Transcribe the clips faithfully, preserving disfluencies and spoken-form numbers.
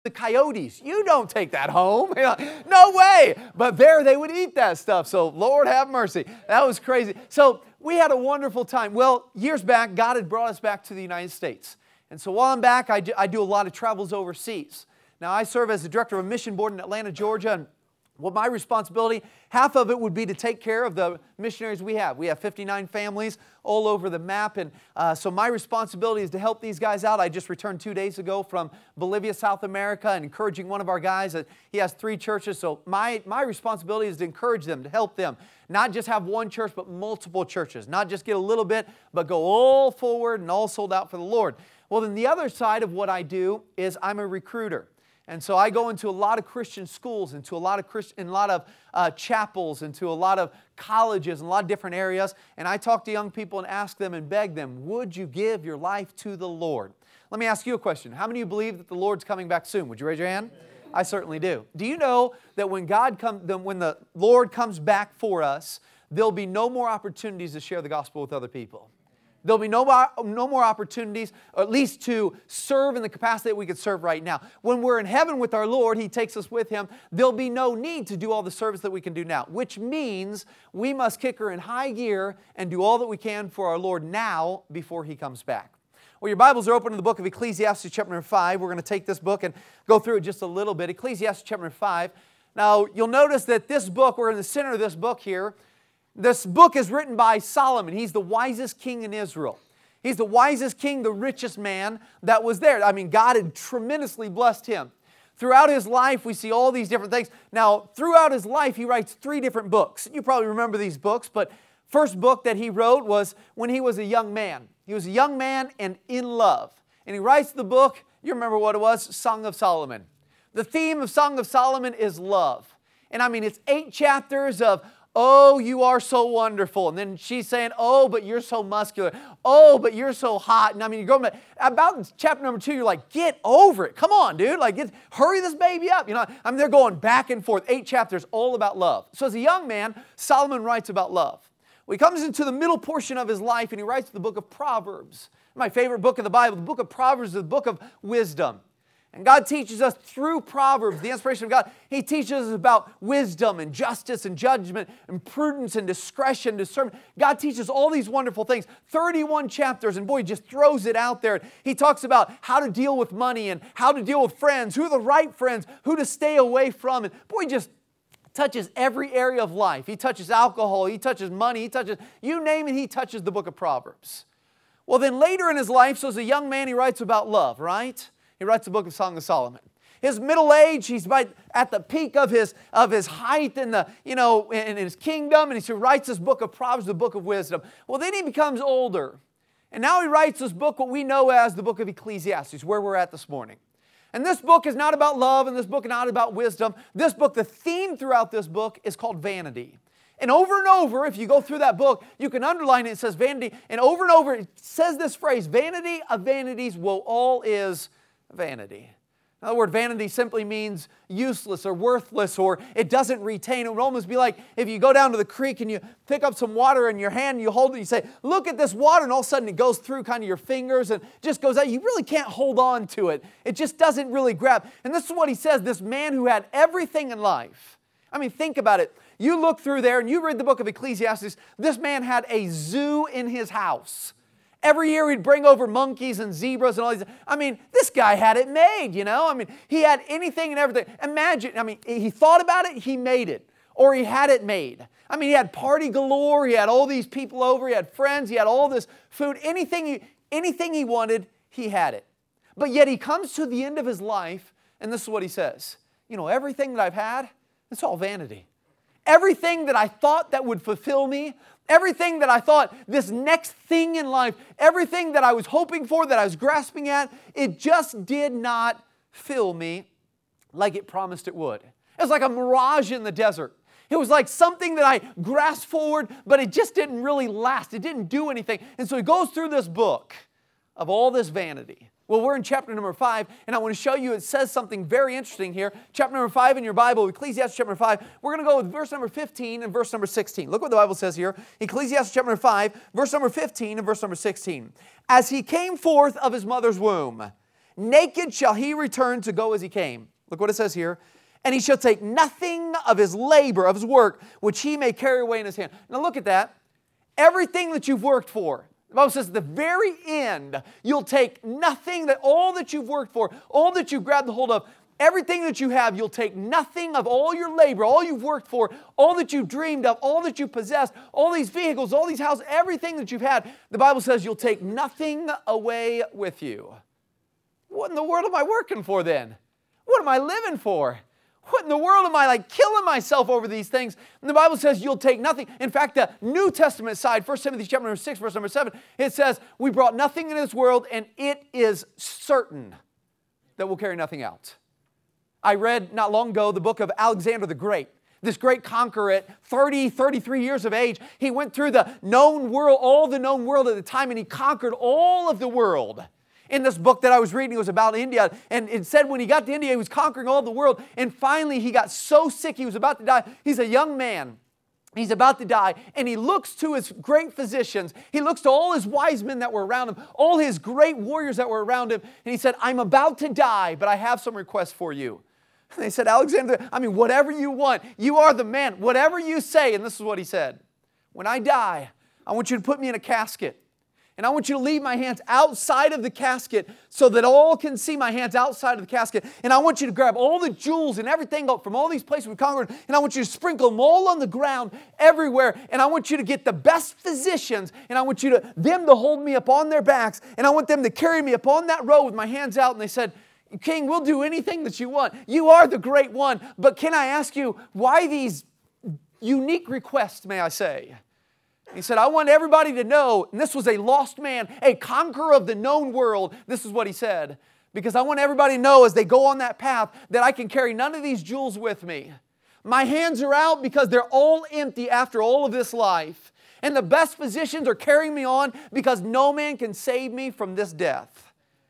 the coyotes. You don't take that home. No way. But there they would eat that stuff. So Lord have mercy. That was crazy. So we had a wonderful time. Well, years back, God had brought us back to the United States. And so while I'm back, I do, I do a lot of travels overseas. Now, I serve as the director of a mission board in Atlanta, Georgia, and well, my responsibility, half of it would be to take care of the missionaries we have. We have fifty-nine families all over the map, and uh, so my responsibility is to help these guys out. I just returned two days ago from Bolivia, South America, and encouraging one of our guys. Uh, he has three churches, so my, my responsibility is to encourage them, to help them. Not just have one church, but multiple churches. Not just get a little bit, but go all forward and all sold out for the Lord. Well, then the other side of what I do is I'm a recruiter. And so I go into a lot of Christian schools, into a lot of Christ, in a lot of uh, chapels, into a lot of colleges, and a lot of different areas. And I talk to young people and ask them and beg them, would you give your life to the Lord? Let me ask you a question. How many of you believe that the Lord's coming back soon? Would you raise your hand? I certainly do. Do you know that when God comes, when the Lord comes back for us, there'll be no more opportunities to share the gospel with other people? There'll be no more, no more opportunities, or at least to serve in the capacity that we could serve right now. When we're in heaven with our Lord, He takes us with Him, there'll be no need to do all the service that we can do now, which means we must kick her in high gear and do all that we can for our Lord now before He comes back. Well, your Bibles are open to the book of Ecclesiastes chapter number five. We're going to take this book and go through it just a little bit. Ecclesiastes chapter number five. Now, you'll notice that this book, we're in the center of this book here. This book is written by Solomon. He's the wisest king in Israel. He's the wisest king, the richest man that was there. I mean, God had tremendously blessed him. Throughout his life, we see all these different things. Now, throughout his life, he writes three different books. You probably remember these books, but first book that he wrote was when he was a young man. He was a young man and in love. And he writes the book, you remember what it was, Song of Solomon. The theme of Song of Solomon is love. And I mean, it's eight chapters of, oh, you are so wonderful. And then she's saying, oh, but you're so muscular. Oh, but you're so hot. And I mean, you're going back, about chapter number two, you're like, get over it. Come on, dude. Like, get, hurry this baby up. You know, I mean, they're going back and forth. Eight chapters all about love. So as a young man, Solomon writes about love. Well, he comes into the middle portion of his life and he writes the book of Proverbs. My favorite book of the Bible, the book of Proverbs is the book of wisdom. And God teaches us through Proverbs, the inspiration of God, He teaches us about wisdom and justice and judgment and prudence and discretion, discernment. God teaches all these wonderful things. thirty-one chapters, and boy, He just throws it out there. He talks about how to deal with money and how to deal with friends, who are the right friends, who to stay away from. And boy, He just touches every area of life. He touches alcohol, He touches money, He touches, you name it, He touches the book of Proverbs. Well, then later in his life, so as a young man, he writes about love, right? He writes the book of Song of Solomon. His middle age, he's right at the peak of his, of his height in, the, you know, in his kingdom, and he writes this book of Proverbs, the book of wisdom. Well, then he becomes older, and now he writes this book, what we know as the book of Ecclesiastes, where we're at this morning. And this book is not about love, and this book is not about wisdom. This book, the theme throughout this book is called vanity. And over and over, if you go through that book, you can underline it, it says vanity, and over and over it says this phrase, vanity of vanities, woe, all is vanity. In other words, vanity simply means useless or worthless, or it doesn't retain. It would almost be like if you go down to the creek and you pick up some water in your hand and you hold it and you say, look at this water, and all of a sudden it goes through kind of your fingers and just goes out. You really can't hold on to it. It just doesn't really grab. And this is what he says, this man who had everything in life. I mean, think about it. You look through there and you read the book of Ecclesiastes, this man had a zoo in his house. Every year he'd bring over monkeys and zebras and all these. I mean, this guy had it made, you know. I mean, he had anything and everything. Imagine, I mean, he thought about it, he made it. Or he had it made. I mean, he had party galore. He had all these people over. He had friends. He had all this food. Anything he, anything he wanted, he had it. But yet he comes to the end of his life, and this is what he says. You know, everything that I've had, it's all vanity. Everything that I thought that would fulfill me, everything that I thought, this next thing in life, everything that I was hoping for, that I was grasping at, it just did not fill me like it promised it would. It was like a mirage in the desert. It was like something that I grasped forward, but it just didn't really last. It didn't do anything. And so he goes through this book of all this vanity. Well, we're in chapter number five, and I want to show you it says something very interesting here. Chapter number five in your Bible, Ecclesiastes chapter five. We're going to go with verse number fifteen and verse number sixteen. Look what the Bible says here. Ecclesiastes chapter five, verse number fifteen and verse number sixteen. As he came forth of his mother's womb, Naked shall he return to go as he came. Look what it says here. And he shall take nothing of his labor, of his work, which he may carry away in his hand. Now look at that. Everything that you've worked for. The Bible says at the very end, you'll take nothing, that all that you've worked for, all that you've grabbed the hold of, everything that you have, you'll take nothing of all your labor, all you've worked for, all that you've dreamed of, all that you possessed, all these vehicles, all these houses, everything that you've had. The Bible says you'll take nothing away with you. What in the world am I working for then? What am I living for? What in the world am I like killing myself over these things? And the Bible says you'll take nothing. In fact, the New Testament side, First Timothy chapter number six, verse number seven, it says, we brought nothing into this world and it is certain that we'll carry nothing out. I read not long ago the book of Alexander the Great. This great conqueror at thirty, thirty-three years of age, he went through the known world, all the known world at the time, and he conquered all of the world. In this book that I was reading, it was about India, and it said when he got to India, he was conquering all the world, and finally he got so sick, he was about to die. He's a young man. He's about to die, and he looks to his great physicians. He looks to all his wise men that were around him, all his great warriors that were around him, and he said, I'm about to die, but I have some requests for you. And they said, Alexander, I mean, whatever you want. You are the man. Whatever you say. And this is what he said. When I die, I want you to put me in a casket. And I want you to leave my hands outside of the casket so that all can see my hands outside of the casket. And I want you to grab all the jewels and everything from all these places we conquered. And I want you to sprinkle them all on the ground everywhere. And I want you to get the best physicians. And I want you to them to hold me up on their backs. And I want them to carry me up on that road with my hands out. And they said, King, we'll do anything that you want. You are the great one. But can I ask you, why these unique requests, may I say? He said, I want everybody to know, and this was a lost man, a conqueror of the known world. This is what he said. Because I want everybody to know as they go on that path that I can carry none of these jewels with me. My hands are out because they're all empty after all of this life. And the best physicians are carrying me on because no man can save me from this death.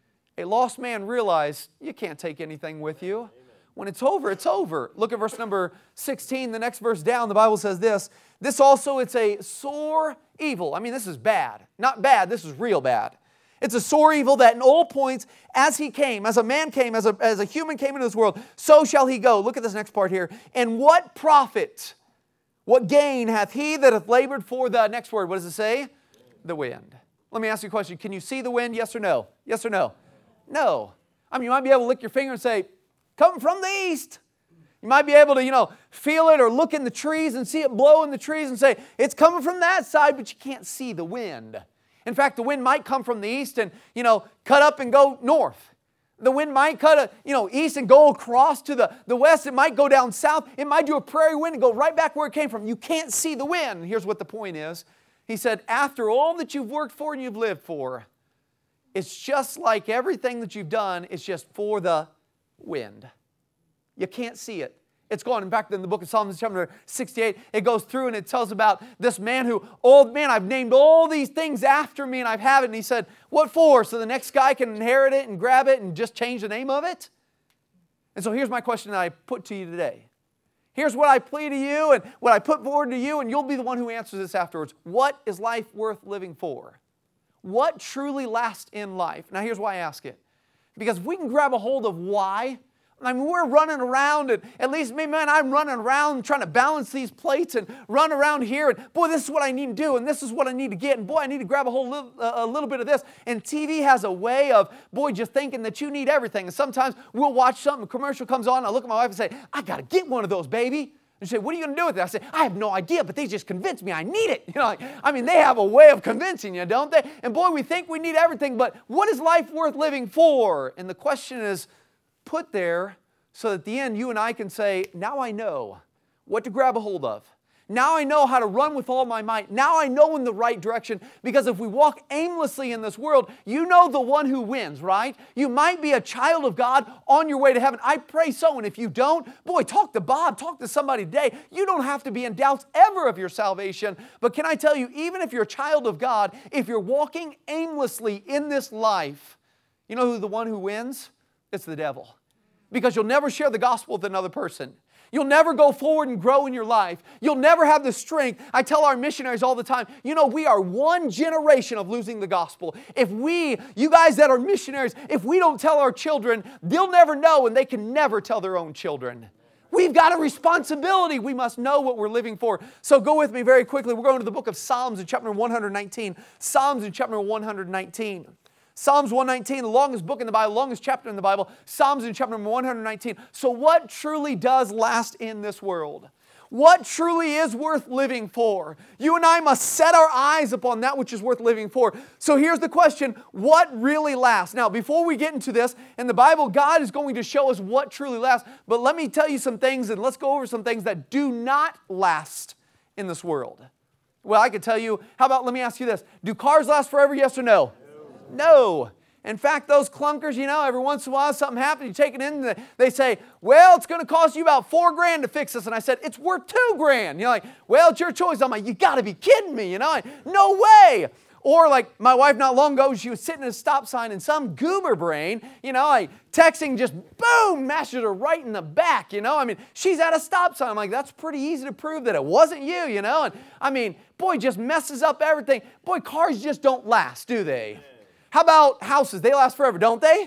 A lost man realized you can't take anything with you. When it's over, it's over. Look at verse number sixteen, the next verse down. The Bible says this. This also, it's a sore evil. I mean, this is bad. Not bad, this is real bad. It's a sore evil that in all points, as he came, as a man came, as a, as a human came into this world, so shall he go. Look at this next part here. And what profit, what gain hath he that hath labored for the next word? What does it say? The wind. Let me ask you a question. Can you see the wind? Yes or no? Yes or no? No. I mean, you might be able to lick your finger and say, come from the east. You might be able to, you know, feel it or look in the trees and see it blow in the trees and say, it's coming from that side, but you can't see the wind. In fact, the wind might come from the east and, you know, cut up and go north. The wind might cut, a, you know, east and go across to the, the west. It might go down south. It might do a prairie wind and go right back where it came from. You can't see the wind. Here's what the point is. He said, after all that you've worked for and you've lived for, it's just like everything that you've done, it's just for the wind. You can't see it. It's gone. In fact, in the book of Psalms, chapter sixty-eight, it goes through and it tells about this man who, old man, I've named all these things after me and I have it. And he said, what for? So the next guy can inherit it and grab it and just change the name of it? And so here's my question that I put to you today. Here's what I plead to you and what I put forward to you, and you'll be the one who answers this afterwards. What is life worth living for? What truly lasts in life? Now here's why I ask it. Because if we can grab a hold of why, I mean, we're running around, and at least me, man, I'm running around trying to balance these plates and run around here, and boy, this is what I need to do, and this is what I need to get, and boy, I need to grab a whole little, uh, a little bit of this. And T V has a way of, boy, just thinking that you need everything. And sometimes we'll watch something, a commercial comes on, and I look at my wife and say, I got to get one of those, baby. And she said, what are you going to do with it? I said, I have no idea, but they just convinced me I need it. You know, like, I mean, they have a way of convincing you, don't they? And boy, we think we need everything, but what is life worth living for? And the question is put there so that at the end you and I can say, now I know what to grab a hold of. Now I know how to run with all my might. Now I know in the right direction. Because if we walk aimlessly in this world, you know the one who wins, right? You might be a child of God on your way to heaven. I pray so. And if you don't, boy, talk to Bob. Talk to somebody today. You don't have to be in doubts ever of your salvation. But can I tell you, even if you're a child of God, if you're walking aimlessly in this life, you know who the one who wins? It's the devil. because you'll never share the gospel with another person. You'll never go forward and grow in your life. You'll never have the strength. I tell our missionaries all the time, you know, we are one generation of losing the gospel. If we, you guys that are missionaries, if we don't tell our children, they'll never know and they can never tell their own children. We've got a responsibility. We must know what we're living for. So go with me very quickly. We're going to the book of Psalms in chapter one nineteen. Psalms in chapter one nineteen. Psalms one nineteen, the longest book in the Bible, longest chapter in the Bible. Psalms in chapter one nineteen. So what truly does last in this world? What truly is worth living for? You and I must set our eyes upon that which is worth living for. So here's the question, what really lasts? Now, before we get into this, in the Bible, God is going to show us what truly lasts. But let me tell you some things, and let's go over some things that do not last in this world. Well, I could tell you, how about, let me ask you this. Do cars last forever, yes or no? No. In fact, those clunkers, you know, every once in a while something happens, you take it in, and they say, well, it's going to cost you about four grand to fix this. And I said, it's worth two grand. You're like, well, it's your choice. I'm like, you got to be kidding me, you know? No way. Or like my wife not long ago, she was sitting at a stop sign and some goober brain, you know, like texting just boom, mashes her right in the back, you know. I mean, she's at a stop sign. I'm like, that's pretty easy to prove that it wasn't you, you know. And I mean, boy, just messes up everything. Boy, cars just don't last, do they? How about houses? They last forever, don't they?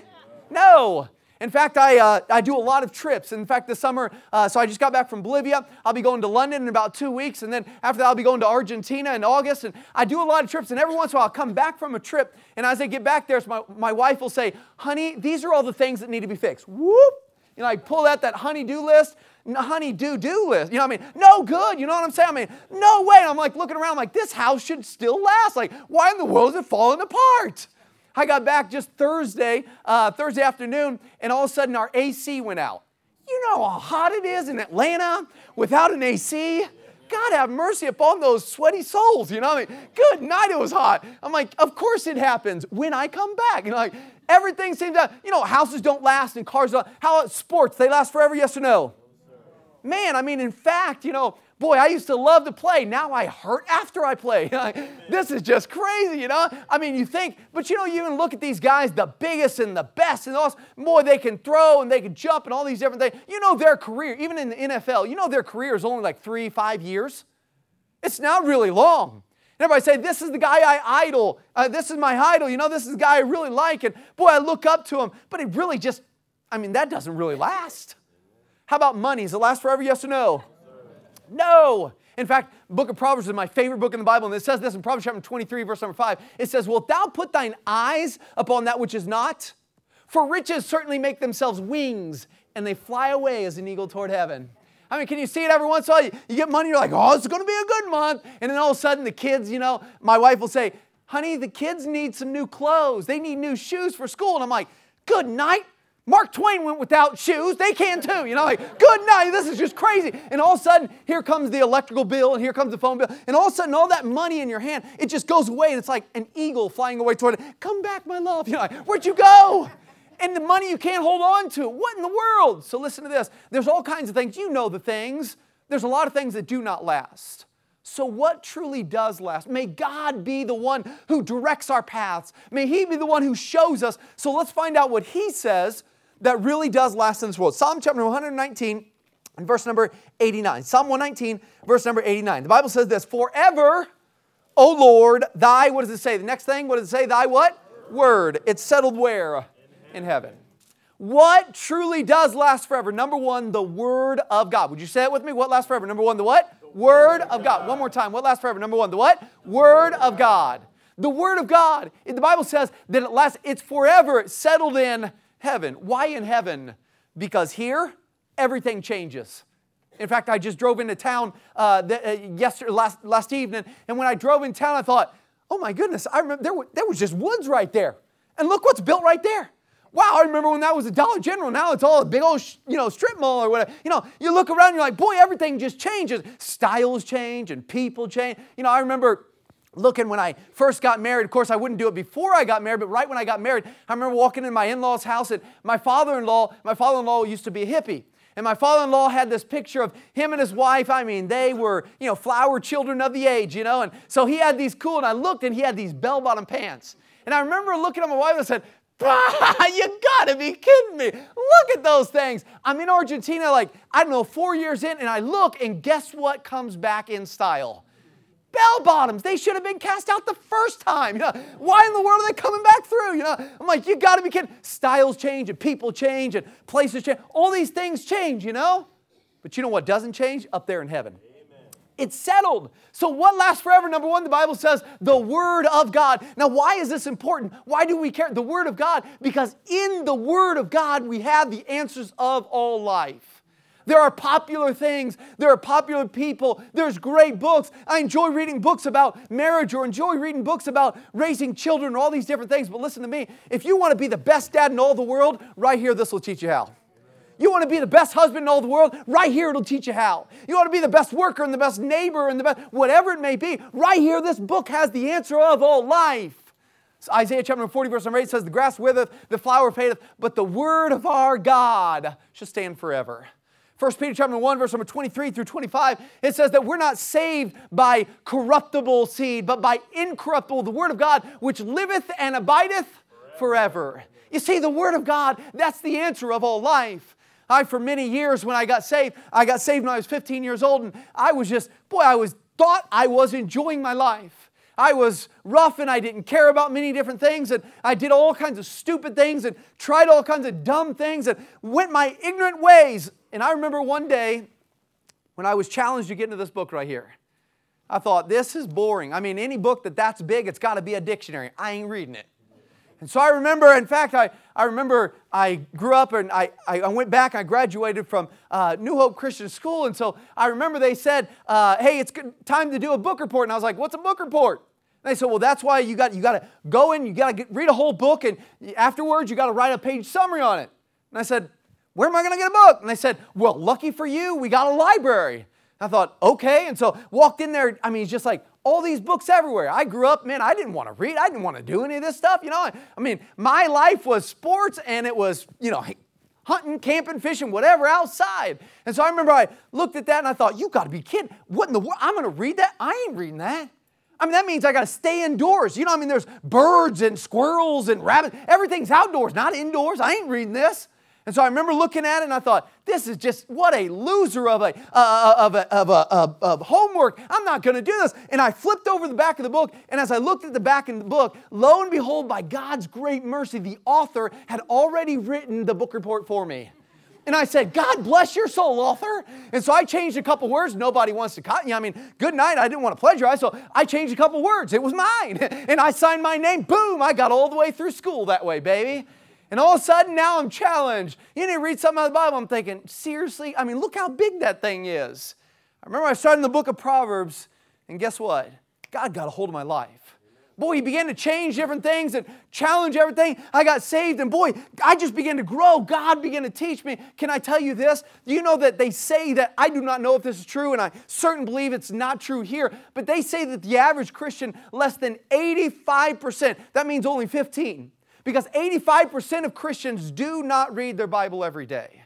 No. In fact, I, uh, I do a lot of trips. In fact, this summer, uh, so I just got back from Bolivia. I'll be going to London in about two weeks. And then after that, I'll be going to Argentina in August. And I do a lot of trips. And every once in a while, I'll come back from a trip. And as I get back there, so my, my wife will say, honey, these are all the things that need to be fixed. Whoop. You know, I pull out that honey-do list. honey-do-do list. You know what I mean? No good. You know what I'm saying? I mean, no way. And I'm like looking around like, this house should still last. Like, why in the world is it falling apart? I got back just Thursday, uh, Thursday afternoon, and all of a sudden our A C went out. You know how hot it is in Atlanta without an A C? God have mercy upon those sweaty souls, you know what I mean? Good night, it was hot. I'm like, of course it happens when I come back. You know, like, everything seems to, you know, houses don't last and cars don't. How about sports? They last forever, yes or no? Man, I mean, in fact, you know, boy, I used to love to play. Now I hurt after I play. This is just crazy, you know? I mean, you think, but you know, you even look at these guys, the biggest and the best, and all, boy, they can throw and they can jump and all these different things. You know their career, even in the N F L, you know their career is only like three, five years. It's not really long. And everybody say, this is the guy I idol. Uh, this is my idol. You know, this is the guy I really like. And boy, I look up to him. But it really just, I mean, that doesn't really last. How about money? Does it last forever, yes or no? No. In fact, the book of Proverbs is my favorite book in the Bible, and it says this in Proverbs chapter twenty-three, verse number five. It says, wilt thou put thine eyes upon that which is not? For riches certainly make themselves wings, and they fly away as an eagle toward heaven. I mean, can you see it every once in a while? You, you get money, you're like, oh, it's going to be a good month. And then all of a sudden, the kids, you know, my wife will say, honey, the kids need some new clothes. They need new shoes for school. And I'm like, good night. Mark Twain went without shoes. They can too. You know, like, good night. This is just crazy. And all of a sudden, here comes the electrical bill and here comes the phone bill. And all of a sudden, all that money in your hand, it just goes away. And it's like an eagle flying away toward it. Come back, my love. You're like, where'd you go? And the money you can't hold on to. What in the world? So listen to this. There's all kinds of things. You know the things. There's a lot of things that do not last. So what truly does last? May God be the one who directs our paths. May He be the one who shows us. So let's find out what He says that really does last in this world. Psalm chapter one nineteen and verse number eighty-nine. Psalm one nineteen, verse number eighty-nine. The Bible says this, forever, O Lord, thy, what does it say? The next thing, what does it say? Thy what? Word. It's settled where? In heaven. What truly does last forever? Number one, the Word of God. Would you say it with me? What lasts forever? Number one, the what? Word of God. One more time. What lasts forever? Number one, the what? Word of God. The Word of God. The Bible says that it lasts, it's forever, it's settled in heaven. Why in heaven? Because here, everything changes. In fact, I just drove into town uh, the, uh, yesterday, last, last evening, and when I drove in town, I thought, oh my goodness, I remember there, were, there was just woods right there. And look what's built right there. Wow, I remember when that was a Dollar General. Now it's all a big old, you know, strip mall or whatever. You know, you look around and you're like, boy, everything just changes. Styles change and people change. You know, I remember looking when I first got married. Of course, I wouldn't do it before I got married, but right when I got married, I remember walking in my in-laws' house, and my father-in-law, my father-in-law used to be a hippie. And my father-in-law had this picture of him and his wife. I mean, they were, you know, flower children of the age, you know. And so he had these cool, and I looked, and he had these bell-bottom pants. And I remember looking at my wife and I said, You gotta be kidding me. Look at those things. I'm in Argentina like, I don't know, four years in, and I look, and guess what comes back in style? Bell bottoms. They should have been cast out the first time. You know, why in the world are they coming back through? You know, I'm like, you got to be kidding. Styles change and people change and places change. All these things change, you know. But you know what doesn't change? Up there in heaven. Amen. It's settled. So what lasts forever? Number one, the Bible says the Word of God. Now, why is this important? Why do we care? The Word of God. Because in the Word of God, we have the answers of all life. There are popular things. There are popular people. There's great books. I enjoy reading books about marriage or enjoy reading books about raising children and all these different things. But listen to me. If you want to be the best dad in all the world, right here, this will teach you how. You want to be the best husband in all the world? Right here, it'll teach you how. You want to be the best worker and the best neighbor and the best, whatever it may be, right here, this book has the answer of all life. So Isaiah chapter forty, verse number eight says, the grass withereth, the flower fadeth, but the word of our God shall stand forever. First Peter chapter one, verse number twenty-three through twenty-five, it says that we're not saved by corruptible seed, but by incorruptible, the Word of God, which liveth and abideth forever. forever. You see, the Word of God, that's the answer of all life. I, for many years when I got saved, I got saved when I was fifteen years old, and I was just, boy, I was thought I was enjoying my life. I was rough and I didn't care about many different things, and I did all kinds of stupid things and tried all kinds of dumb things and went my ignorant ways. And I remember one day when I was challenged to get into this book right here. I thought, this is boring. I mean, any book that that's big, it's got to be a dictionary. I ain't reading it. And so I remember, in fact, I, I remember I grew up and I, I went back, I graduated from uh, New Hope Christian School, and so I remember they said, uh, hey, it's good, time to do a book report. And I was like, what's a book report? And they said, well, that's why you got you got to go in, you got to read a whole book, and afterwards you got to write a page summary on it. And I said, where am I going to get a book? And they said, well, lucky for you, we got a library. I thought, okay. And so walked in there. I mean, it's just like all these books everywhere. I grew up, man, I didn't want to read. I didn't want to do any of this stuff. You know, I, I mean, my life was sports and it was, you know, hunting, camping, fishing, whatever outside. And so I remember I looked at that and I thought, you got to be kidding. What in the world? I'm going to read that? I ain't reading that. I mean, that means I got to stay indoors. You know, I mean, there's birds and squirrels and rabbits. Everything's outdoors, not indoors. I ain't reading this. And so I remember looking at it and I thought, this is just, what a loser of a, uh, of a, of a, of, of homework. I'm not going to do this. And I flipped over the back of the book, and as I looked at the back of the book, lo and behold, by God's great mercy, the author had already written the book report for me. And I said, God bless your soul, author. And so I changed a couple words. Nobody wants to cut you. I mean, good night. I didn't want to plagiarize, so I changed a couple words. It was mine. And I signed my name. Boom, I got all the way through school that way, baby. And all of a sudden, now I'm challenged. You need to read something out of the Bible. I'm thinking, seriously? I mean, look how big that thing is. I remember I started in the book of Proverbs, and guess what? God got a hold of my life. Boy, He began to change different things and challenge everything. I got saved, and boy, I just began to grow. God began to teach me. Can I tell you this? You know that they say that, I do not know if this is true, and I certainly believe it's not true here, but they say that the average Christian, less than eighty-five percent, that means only fifteen, because eighty-five percent of Christians do not read their Bible every day.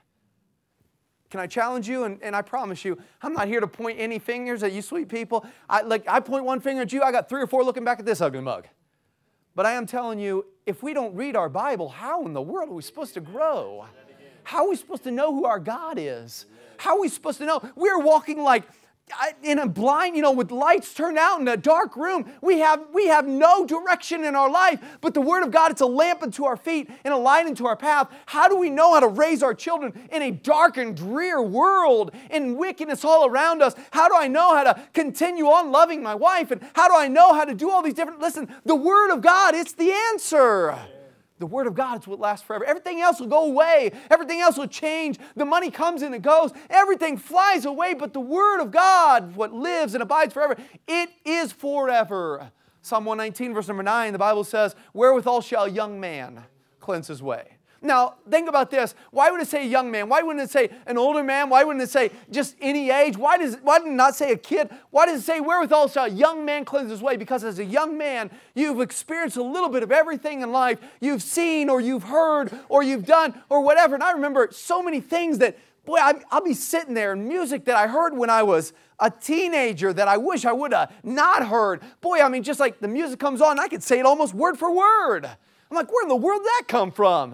Can I challenge you? And, and I promise you, I'm not here to point any fingers at you sweet people. I, like, I point one finger at you, I got three or four looking back at this ugly mug. But I am telling you, if we don't read our Bible, how in the world are we supposed to grow? How are we supposed to know who our God is? How are we supposed to know? We're walking like in a blind, you know, with lights turned out in a dark room. We have, we have no direction in our life, but the Word of God, it's a lamp unto our feet and a light into our path. How do we know how to raise our children in a dark and drear world and wickedness all around us? How do I know how to continue on loving my wife? And how do I know how to do all these different, listen, the Word of God, it's the answer. The Word of God is what lasts forever. Everything else will go away. Everything else will change. The money comes and it goes. Everything flies away, but the Word of God, what lives and abides forever, it is forever. Psalm one nineteen, verse number nine, the Bible says, wherewithal shall a young man cleanse his way? Now, think about this. Why would it say a young man? Why wouldn't it say an older man? Why wouldn't it say just any age? Why does it, why did it not say a kid? Why does it say wherewithal shall a young man cleanse his way? Because as a young man, you've experienced a little bit of everything in life. You've seen or you've heard or you've done or whatever. And I remember so many things that, boy, I'll be sitting there and music that I heard when I was a teenager that I wish I would have not heard. Boy, I mean, just like the music comes on, I could say it almost word for word. I'm like, where in the world did that come from?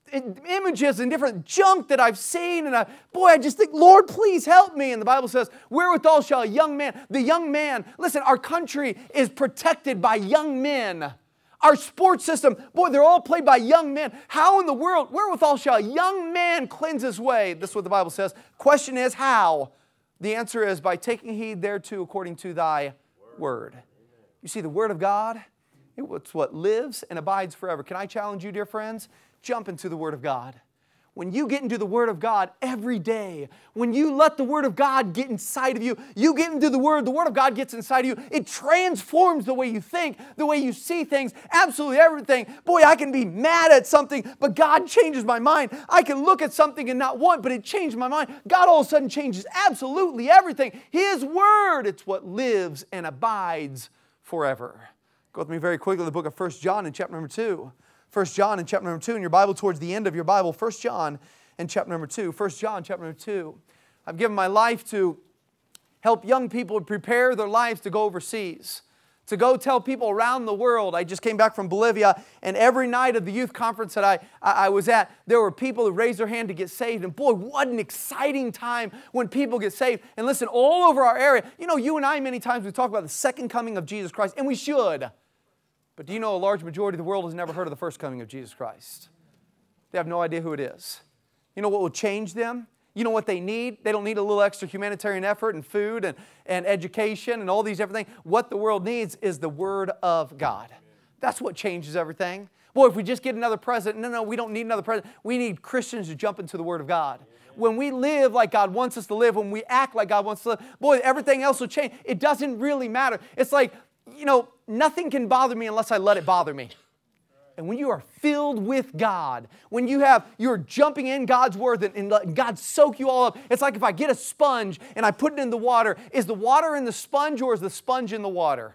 Images and different junk that I've seen, and I, boy, I just think, Lord, please help me. And the Bible says, wherewithal shall a young man, the young man, listen, our country is protected by young men. Our sports system, boy, they're all played by young men. How in the world, wherewithal shall a young man cleanse his way? This is what the Bible says. Question is, how? The answer is by taking heed thereto according to thy word. You see, the word of God, it's what lives and abides forever. Can I challenge you, dear friends? Jump into the Word of God. When you get into the Word of God every day, when you let the Word of God get inside of you, you get into the Word, the Word of God gets inside of you, it transforms the way you think, the way you see things, absolutely everything. Boy, I can be mad at something, but God changes my mind. I can look at something and not want, but it changed my mind. God all of a sudden changes absolutely everything. His Word, it's what lives and abides forever. Go with me very quickly to the book of First John in chapter number two. First John in chapter number two, in your Bible, towards the end of your Bible, First John in chapter number two. First John chapter number two. I've given my life to help young people prepare their lives to go overseas, to go tell people around the world. I just came back from Bolivia, and every night of the youth conference that I, I, I was at, there were people who raised their hand to get saved. And boy, what an exciting time when people get saved. And listen, all over our area, you know, you and I many times we talk about the second coming of Jesus Christ, and we should. But do you know a large majority of the world has never heard of the first coming of Jesus Christ? They have no idea who it is. You know what will change them? You know what they need? They don't need a little extra humanitarian effort and food and, and education and all these everything. What the world needs is the Word of God. That's what changes everything. Boy, if we just get another president, no, no, we don't need another president. We need Christians to jump into the Word of God. When we live like God wants us to live, when we act like God wants us to live, boy, everything else will change. It doesn't really matter. It's like, you know, nothing can bother me unless I let it bother me. And when you are filled with God, when you have, you're jumping in God's Word and, and letting God soak you all up, it's like if I get a sponge and I put it in the water, is the water in the sponge or is the sponge in the water?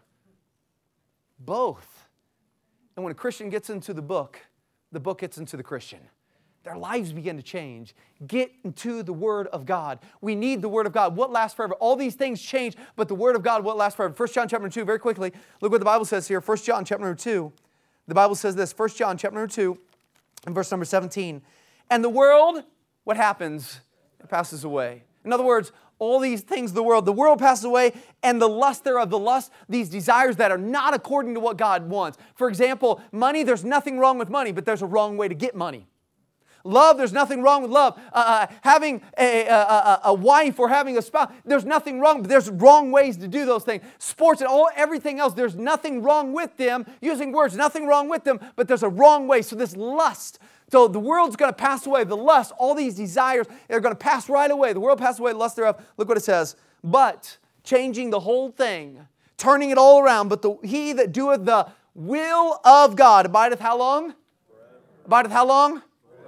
Both. And when a Christian gets into the book, the book gets into the Christian. Their lives begin to change. Get into the Word of God. We need the Word of God. What lasts forever? All these things change, but the Word of God, what lasts forever? First John chapter two, very quickly, look what the Bible says here. First John chapter two. The Bible says this, First John chapter two, and verse number seventeen. And the world, what happens? It passes away. In other words, all these things of the world, the world passes away, and the lust thereof, the lust, these desires that are not according to what God wants. For example, money, there's nothing wrong with money, but there's a wrong way to get money. Love, there's nothing wrong with love. Uh, having a, a, a wife or having a spouse, there's nothing wrong, but there's wrong ways to do those things. Sports and all everything else, there's nothing wrong with them. Using words, nothing wrong with them, but there's a wrong way. So this lust, so the world's going to pass away. The lust, all these desires, they're going to pass right away. The world passes away, the lust thereof. Look what it says. But changing the whole thing, turning it all around, but the, he that doeth the will of God abideth how long? Forever. Abideth how long?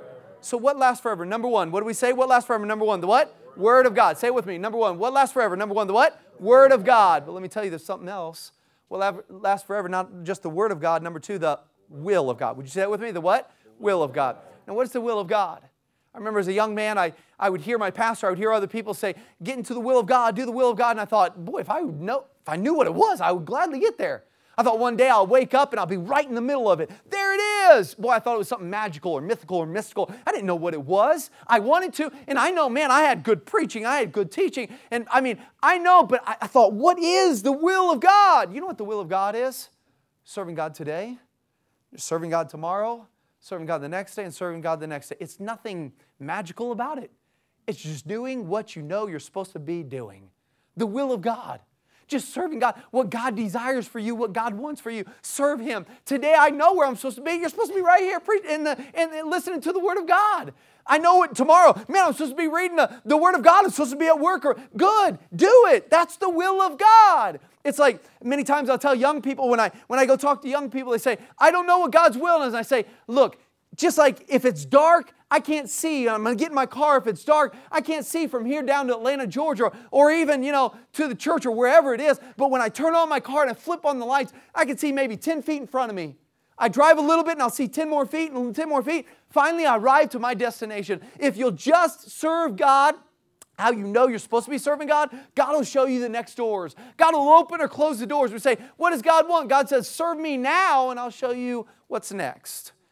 So what lasts forever? Number one, what do we say? What lasts forever? Number one, the what? Word, Word of God. Say it with me. Number one, what lasts forever? Number one, the what? Word of God. But let me tell you, there's something else. What lasts forever? Not just the Word of God. Number two, the will of God. Would you say that with me? The what? Will of God. Now, what is the will of God? I remember as a young man, I, I would hear my pastor, I would hear other people say, get into the will of God, do the will of God. And I thought, boy, if I would know, if I knew what it was, I would gladly get there. I thought one day I'll wake up and I'll be right in the middle of it. There it is. Boy, I thought it was something magical or mythical or mystical. I didn't know what it was. I wanted to. And I know, man, I had good preaching. I had good teaching. And I mean, I know, but I, I thought, what is the will of God? You know what the will of God is? Serving God today, serving God tomorrow, serving God the next day, and serving God the next day. It's nothing magical about it. It's just doing what you know you're supposed to be doing. The will of God. Just serving God, what God desires for you, what God wants for you. Serve Him. Today I know where I'm supposed to be. You're supposed to be right here in the, in the, listening to the Word of God. I know it tomorrow. Man, I'm supposed to be reading the, the Word of God. I'm supposed to be at work. Or, good, do it. That's the will of God. It's like many times I'll tell young people when I, when I go talk to young people, they say, I don't know what God's will is. And I say, look, just like if it's dark, I can't see. I'm going to get in my car if it's dark. I can't see from here down to Atlanta, Georgia, or even, you know, to the church or wherever it is. But when I turn on my car and I flip on the lights, I can see maybe ten feet in front of me. I drive a little bit and I'll see ten more feet and ten more feet. Finally, I arrive to my destination. If you'll just serve God how you know you're supposed to be serving God, God will show you the next doors. God will open or close the doors. We say, what does God want? God says, serve me now and I'll show you what's next.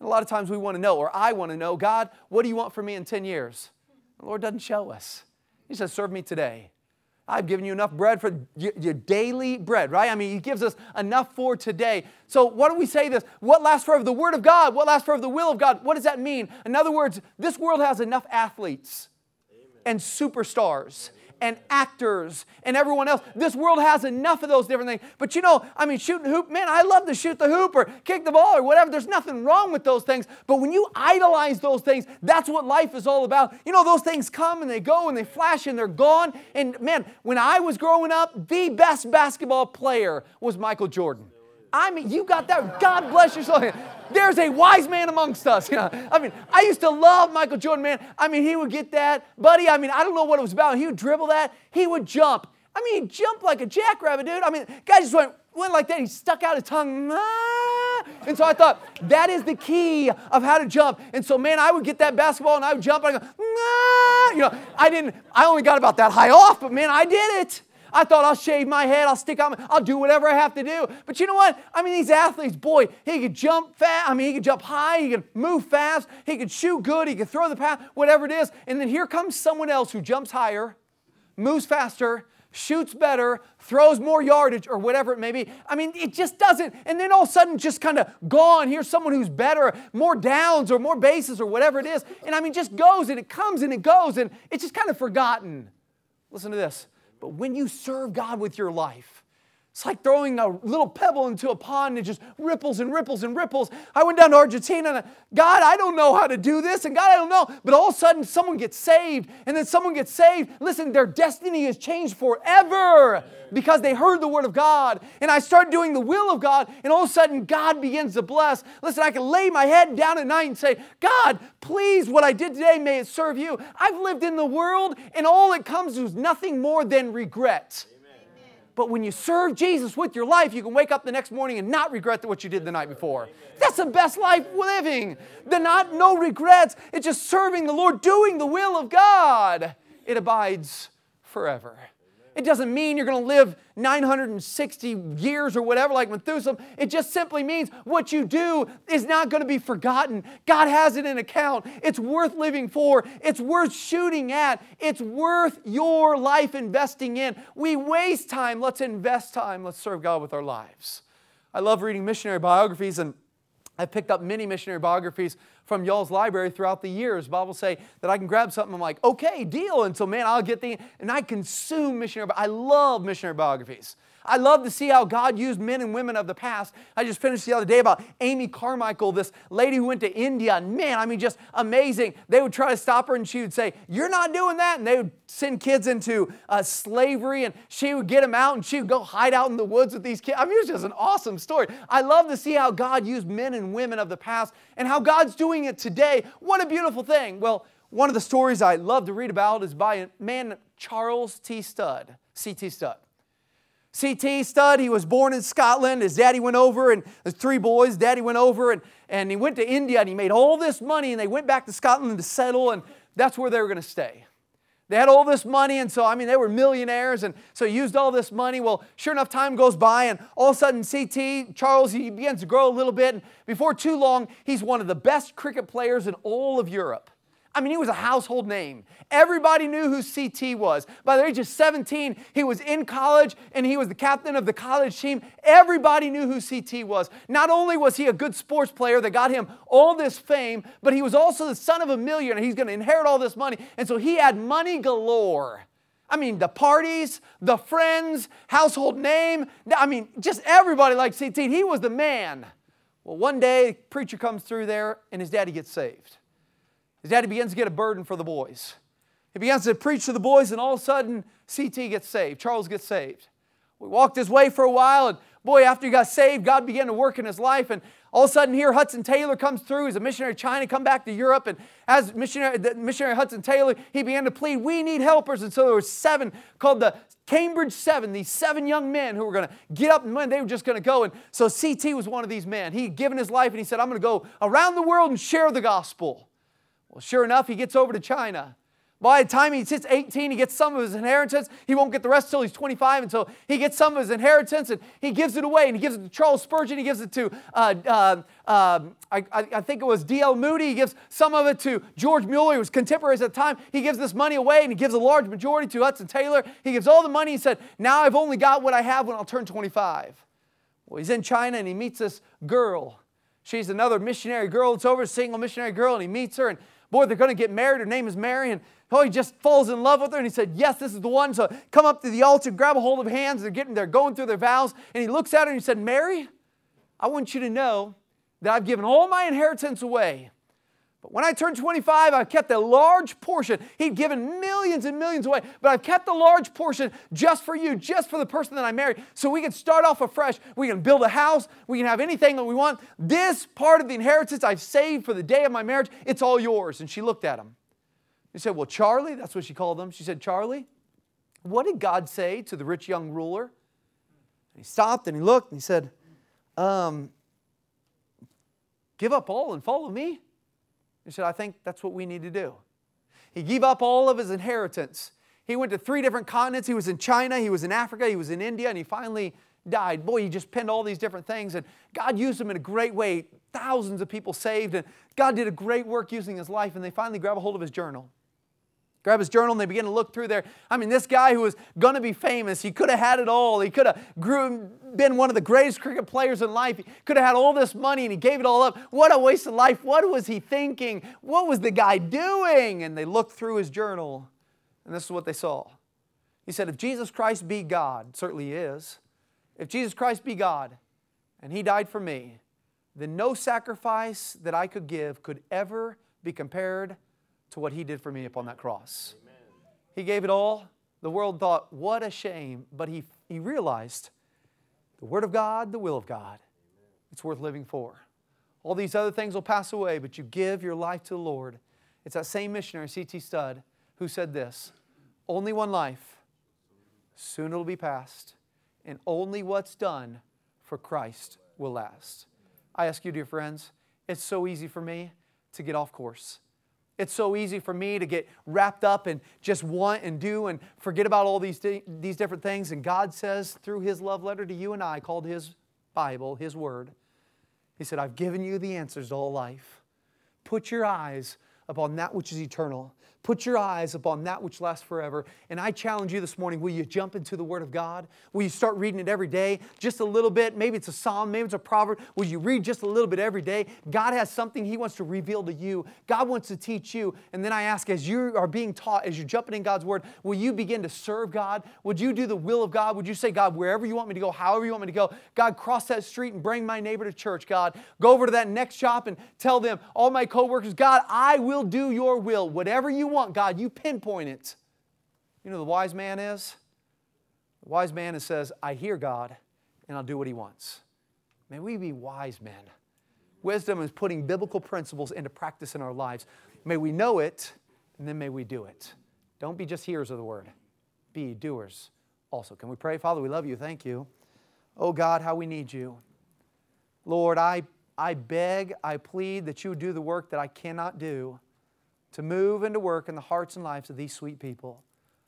And a lot of times we want to know, or I want to know, God, what do you want from me in ten years? The Lord doesn't show us. He says, serve me today. I've given you enough bread for your, your daily bread, right? I mean, He gives us enough for today. So what do we say this? What lasts forever? The Word of God. What lasts forever? The will of God. What does that mean? In other words, this world has enough athletes and superstars and actors and everyone else. This world has enough of those different things. But you know, I mean, shooting hoop, man, I love to shoot the hoop or kick the ball or whatever. There's nothing wrong with those things. But when you idolize those things, that's what life is all about. You know, those things come and they go and they flash and they're gone. And man, when I was growing up, the best basketball player was Michael Jordan. I mean, you got that. God bless your soul. There's a wise man amongst us. You know, I mean, I used to love Michael Jordan, man. I mean, he would get that. Buddy, I mean, I don't know what it was about. He would dribble that. He would jump. I mean, he'd jump like a jackrabbit, dude. I mean, guy just went, went like that. He stuck out his tongue. Ah! And so I thought, that is the key of how to jump. And so, man, I would get that basketball and I would jump and I go, ah! You know, I didn't, I only got about that high off, but man, I did it. I thought I'll shave my head, I'll stick out, my, I'll do whatever I have to do. But you know what? I mean, these athletes, boy, he could jump fast. I mean, he could jump high, he could move fast, he could shoot good, he could throw the pass, whatever it is. And then here comes someone else who jumps higher, moves faster, shoots better, throws more yardage, or whatever it may be. I mean, it just doesn't. And then all of a sudden, just kind of gone. Here's someone who's better, more downs or more bases or whatever it is. And I mean, just goes and it comes and it goes and it's just kind of forgotten. Listen to this. But when you serve God with your life, it's like throwing a little pebble into a pond and it just ripples and ripples and ripples. I went down to Argentina and I, God, I don't know how to do this. And God, I don't know. But all of a sudden, someone gets saved. And then someone gets saved. Listen, their destiny is changed forever because they heard the Word of God. And I started doing the will of God. And all of a sudden, God begins to bless. Listen, I can lay my head down at night and say, God, please, what I did today, may it serve you. I've lived in the world and all it comes to is nothing more than regret. But when you serve Jesus with your life, you can wake up the next morning and not regret what you did the night before. That's the best life living. The not, no regrets. It's just serving the Lord, doing the will of God. It abides forever. It doesn't mean you're going to live nine hundred sixty years or whatever like Methuselah. It just simply means what you do is not going to be forgotten. God has it in account. It's worth living for. It's worth shooting at. It's worth your life investing in. We waste time. Let's invest time. Let's serve God with our lives. I love reading missionary biographies, and I've picked up many missionary biographies from y'all's library throughout the years. Bible say that I can grab something. I'm like, okay, deal. And so, man, I'll get the, and I consume missionary. I love missionary biographies. I love to see how God used men and women of the past. I just finished the other day about Amy Carmichael, this lady who went to India. And man, I mean, just amazing. They would try to stop her and she would say, you're not doing that. And they would send kids into uh, slavery and she would get them out and she would go hide out in the woods with these kids. I mean, it was just an awesome story. I love to see how God used men and women of the past and how God's doing it today. What a beautiful thing. Well, one of the stories I love to read about is by a man, Charles T. Studd, C T Studd. C T Studd, he was born in Scotland. His daddy went over, and there's three boys. Daddy went over, and, and he went to India, and he made all this money, and they went back to Scotland to settle, and that's where they were going to stay. They had all this money, and so, I mean, they were millionaires, and so he used all this money. Well, sure enough, time goes by, and all of a sudden, C T, Charles, he begins to grow a little bit, and before too long, he's one of the best cricket players in all of Europe. I mean, he was a household name. Everybody knew who C T was. By the age of seventeen, he was in college and he was the captain of the college team. Everybody knew who C T was. Not only was he a good sports player that got him all this fame, but he was also the son of a millionaire. He's going to inherit all this money. And so he had money galore. I mean, the parties, the friends, household name. I mean, just everybody liked C T. He was the man. Well, one day, a preacher comes through there and his daddy gets saved. His daddy begins to get a burden for the boys. He begins to preach to the boys, and all of a sudden, C T gets saved. Charles gets saved. We walked his way for a while, and boy, after he got saved, God began to work in his life, and all of a sudden here, Hudson Taylor comes through. He's a missionary to China, come back to Europe, and as missionary, the missionary Hudson Taylor, he began to plead, we need helpers, and so there were seven called the Cambridge Seven, these seven young men who were going to get up and they were just going to go, and so C T was one of these men. He had given his life, and he said, I'm going to go around the world and share the gospel. Well, sure enough, he gets over to China. By the time he hits eighteen, he gets some of his inheritance. He won't get the rest until he's twenty-five, until he gets some of his inheritance, and he gives it away. And he gives it to Charles Spurgeon. He gives it to, uh, uh, uh, I, I think it was D L Moody. He gives some of it to George Mueller, who was contemporaries at the time. He gives this money away, and he gives a large majority to Hudson Taylor. He gives all the money. He said, now I've only got what I have when I'll turn twenty-five. Well, he's in China, and he meets this girl. She's another missionary girl that's over, a single missionary girl, and he meets her, and boy, they're going to get married. Her name is Mary, and oh, he just falls in love with her, and he said, yes, this is the one. So come up to the altar, grab a hold of hands. They're getting, they're going through their vows, and he looks at her and he said, Mary, I want you to know that I've given all my inheritance away. But when I turned twenty-five, I've kept a large portion. He'd given millions and millions away, but I've kept a large portion just for you, just for the person that I married, so we can start off afresh. We can build a house. We can have anything that we want. This part of the inheritance I've saved for the day of my marriage, it's all yours. And she looked at him. He said, well, Charlie, that's what she called him. She said, Charlie, what did God say to the rich young ruler? And he stopped and he looked and he said, um, give up all and follow me. He said, I think that's what we need to do. He gave up all of his inheritance. He went to three different continents. He was in China, he was in Africa, he was in India, and he finally died. Boy, he just penned all these different things, and God used him in a great way. Thousands of people saved, and God did a great work using his life, and they finally grab a hold of his journal. Grab his journal and they begin to look through there. I mean, this guy who was going to be famous, he could have had it all. He could have grew, been one of the greatest cricket players in life. He could have had all this money and he gave it all up. What a waste of life. What was he thinking? What was the guy doing? And they looked through his journal and this is what they saw. He said, if Jesus Christ be God, certainly he is. If Jesus Christ be God and he died for me, then no sacrifice that I could give could ever be compared to what he did for me upon that cross. Amen. He gave it all. The world thought, what a shame. But he, he realized the Word of God, the will of God, it's worth living for. All these other things will pass away, but you give your life to the Lord. It's that same missionary, C T Studd, who said this, only one life, soon it'll be past, and only what's done for Christ will last. I ask you, dear friends, it's so easy for me to get off course. It's so easy for me to get wrapped up and just want and do and forget about all these, these different things. And God says through His love letter to you and I, called His Bible, His Word, He said, I've given you the answers to all life. Put your eyes upon that which is eternal. Put your eyes upon that which lasts forever. And I challenge you this morning, will you jump into the Word of God? Will you start reading it every day? Just a little bit. Maybe it's a psalm. Maybe it's a proverb. Will you read just a little bit every day? God has something He wants to reveal to you. God wants to teach you. And then I ask, as you are being taught, as you're jumping in God's Word, will you begin to serve God? Would you do the will of God? Would you say, God, wherever you want me to go, however you want me to go, God, cross that street and bring my neighbor to church, God. Go over to that next shop and tell them, all my coworkers, God, I will do your will. Whatever you want, God, you pinpoint it. You know who the wise man is? The wise man is says, I hear God and I'll do what He wants. May we be wise men. Wisdom is putting biblical principles into practice in our lives. May we know it and then may we do it. Don't be just hearers of the Word. Be doers also. Can we pray? Father, we love You. Thank You. Oh God, how we need You. Lord, I, I beg, I plead that You would do the work that I cannot do, to move and to work in the hearts and lives of these sweet people.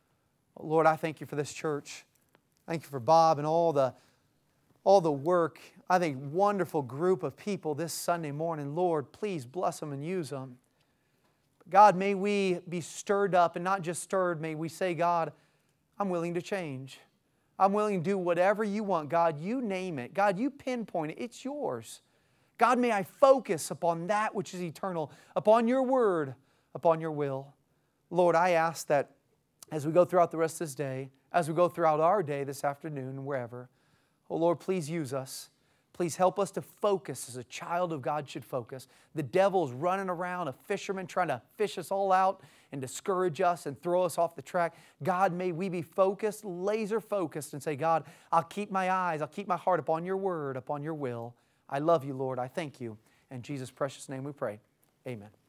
Lord, I thank You for this church. Thank You for Bob and all the, all the work. I think wonderful group of people this Sunday morning. Lord, please bless them and use them. God, may we be stirred up, and not just stirred, may we say, God, I'm willing to change. I'm willing to do whatever You want. God, You name it. God, You pinpoint it. It's Yours. God, may I focus upon that which is eternal, upon Your Word, upon Your will. Lord, I ask that as we go throughout the rest of this day, as we go throughout our day this afternoon, wherever, oh Lord, please use us. Please help us to focus as a child of God should focus. The devil's running around, a fisherman trying to fish us all out and discourage us and throw us off the track. God, may we be focused, laser focused, and say, God, I'll keep my eyes, I'll keep my heart upon Your Word, upon Your will. I love You, Lord. I thank You. In Jesus' precious name we pray. Amen.